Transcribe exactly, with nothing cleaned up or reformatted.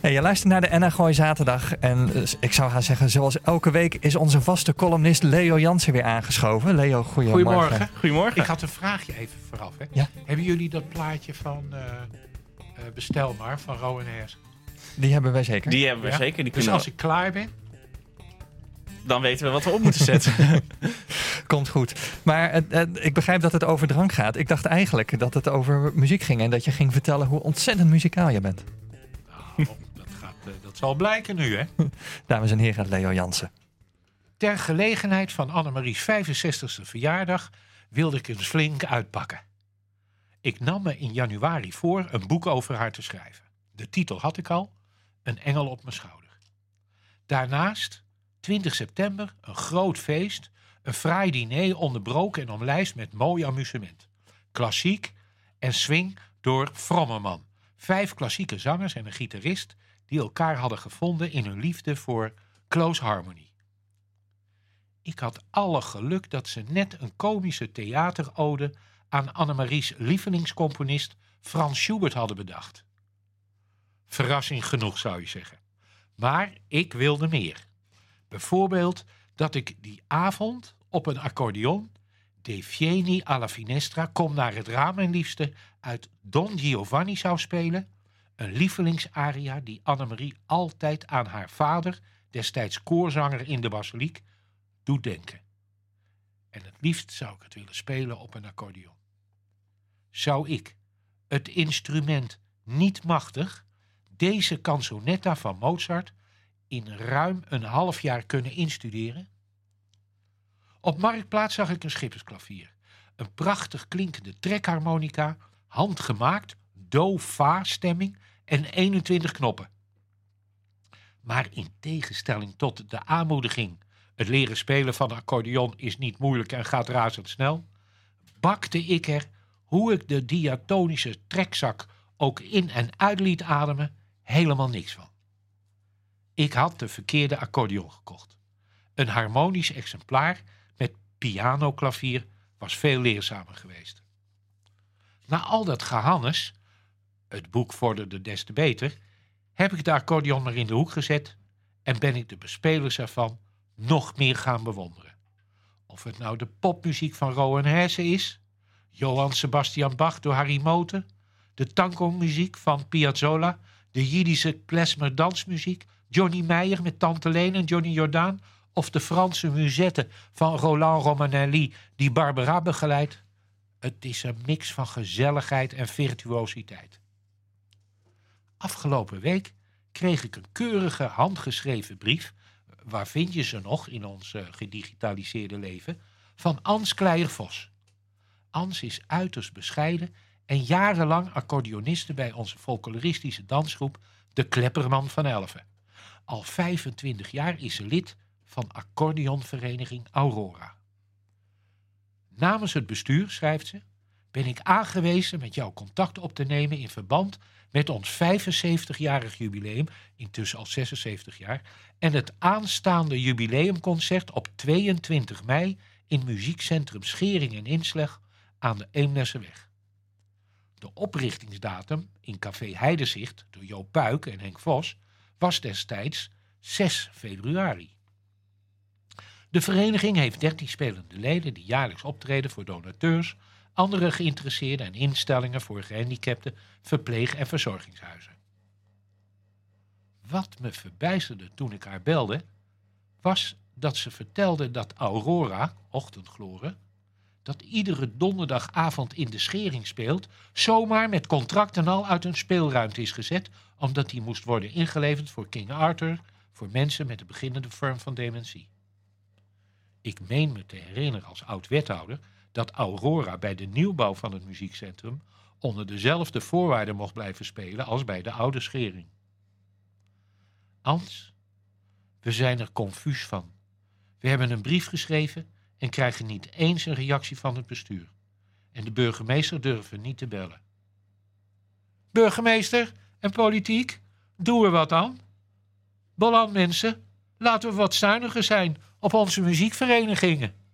Hey, je luistert naar de N H Gooi Zaterdag. En uh, ik zou gaan zeggen, zoals elke week is onze vaste columnist Leo Jansen weer aangeschoven. Leo, goedemorgen. Goedemorgen. Goedemorgen. Ik had een vraagje even vooraf. Hè. Ja? Hebben jullie dat plaatje van uh, uh, Bestel maar, van Rowan Hers? Die hebben wij zeker. Die hebben we Ja? zeker. Die Dus kunnen als we... ik klaar ben... Dan weten we wat we op moeten zetten. Komt goed. Maar het, het, ik begrijp dat het over drank gaat. Ik dacht eigenlijk dat het over muziek ging en dat je ging vertellen hoe ontzettend muzikaal je bent. Nou, dat, gaat, uh, dat zal blijken nu, hè. Dames en heren, Leo Jansen. Ter gelegenheid van Annemarie's vijfenzestigste verjaardag wilde ik eens flink uitpakken. Ik nam me in januari voor een boek over haar te schrijven. De titel had ik al, Een engel op mijn schouder. Daarnaast, twintig september, een groot feest, een fraai diner onderbroken en omlijst met mooi amusement. Klassiek en swing door Frommerman. Vijf klassieke zangers en een gitarist die elkaar hadden gevonden in hun liefde voor close harmony. Ik had alle geluk dat ze net een komische theaterode aan Annemarie's lievelingscomponist Franz Schubert hadden bedacht. Verrassing genoeg, zou je zeggen. Maar ik wilde meer. Bijvoorbeeld dat ik die avond op een accordeon De Fieni alla Finestra, Kom naar het raam mijn liefste, uit Don Giovanni zou spelen. Een lievelingsaria die Annemarie altijd aan haar vader, destijds koorzanger in de basiliek, doet denken. En het liefst zou ik het willen spelen op een accordeon. Zou ik, het instrument niet machtig, deze canzonetta van Mozart in ruim een half jaar kunnen instuderen? Op Marktplaats zag ik een schippersklavier. Een prachtig klinkende trekharmonica, handgemaakt, do-fa stemming en eenentwintig knoppen. Maar in tegenstelling tot de aanmoediging, het leren spelen van de accordeon is niet moeilijk en gaat razendsnel, bakte ik er, hoe ik de diatonische trekzak ook in en uit liet ademen, helemaal niks van. Ik had de verkeerde accordeon gekocht. Een harmonisch exemplaar met pianoklavier was veel leerzamer geweest. Na al dat gehannes, het boek vorderde des te beter, heb ik de accordeon maar in de hoek gezet en ben ik de bespelers ervan nog meer gaan bewonderen. Of het nou de popmuziek van Rowan Hesse is, Johann Sebastian Bach door Harry Moten, de tango-muziek van Piazzolla, de Jiddische klezmer-dansmuziek, Johnny Meijer met Tante Leen en Johnny Jordaan, of de Franse musette van Roland Romanelli die Barbara begeleidt. Het is een mix van gezelligheid en virtuositeit. Afgelopen week kreeg ik een keurige handgeschreven brief, waar vind je ze nog in ons uh, gedigitaliseerde leven, van Ans Kleijer-Vos. Ans is uiterst bescheiden en jarenlang accordeoniste bij onze folkloristische dansgroep De Klepperman van Elven. Al vijfentwintig jaar is ze lid van accordeonvereniging Aurora. Namens het bestuur, schrijft ze, ben ik aangewezen met jou contact op te nemen in verband met ons vijfenzeventigjarig jubileum, intussen al zesenzeventig jaar, en het aanstaande jubileumconcert op tweeëntwintig mei in muziekcentrum Schering en Inslag aan de Eemnesseweg. De oprichtingsdatum in café Heidezicht door Joop Puik en Henk Vos was destijds zes februari. De vereniging heeft dertien spelende leden die jaarlijks optreden voor donateurs, andere geïnteresseerden en instellingen voor gehandicapten, verpleeg- en verzorgingshuizen. Wat me verbijsterde toen ik haar belde, was dat ze vertelde dat Aurora, ochtendgloren, dat iedere donderdagavond in de Schering speelt, zomaar met contract en al uit hun speelruimte is gezet, omdat die moest worden ingeleverd voor King Arthur, voor mensen met een beginnende vorm van dementie. Ik meen me te herinneren als oud-wethouder dat Aurora bij de nieuwbouw van het muziekcentrum onder dezelfde voorwaarden mocht blijven spelen als bij de oude Schering. Ans, we zijn er confuus van. We hebben een brief geschreven en krijgen niet eens een reactie van het bestuur. En de burgemeester durven niet te bellen. Burgemeester en politiek, doe er wat aan. Beland mensen, laten we wat zuiniger zijn op onze muziekverenigingen.